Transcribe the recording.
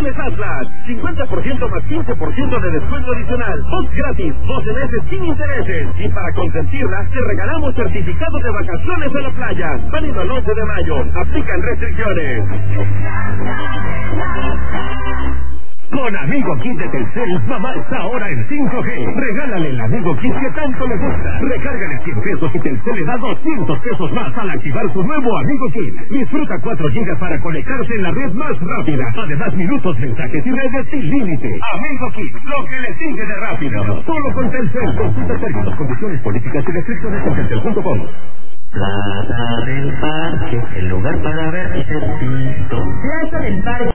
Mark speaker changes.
Speaker 1: Vacaciones Atlas. 50% más 15% de descuento adicional. Voz gratis, 12 meses sin intereses. Y para consentirla, te regalamos certificado de vacaciones a la playa. Válido al 11 de mayo. Aplican restricciones. Con Amigo Kit de Telcel, mamá está ahora en 5G. Regálale el Amigo Kit que tanto le gusta. Recárgale 100 pesos y Telcel le da 200 pesos más al activar su nuevo Amigo Kit. Disfruta 4 gigas para conectarse en la red más rápida. Además, minutos, mensajes y redes sin límite. Amigo Kit, lo que le sigue de rápido. Solo con Telcel. Consulta términos, condiciones, políticas y restricciones en telcel.com.
Speaker 2: Plaza del Parque, el lugar para ver y sentir.
Speaker 3: Plaza del Parque.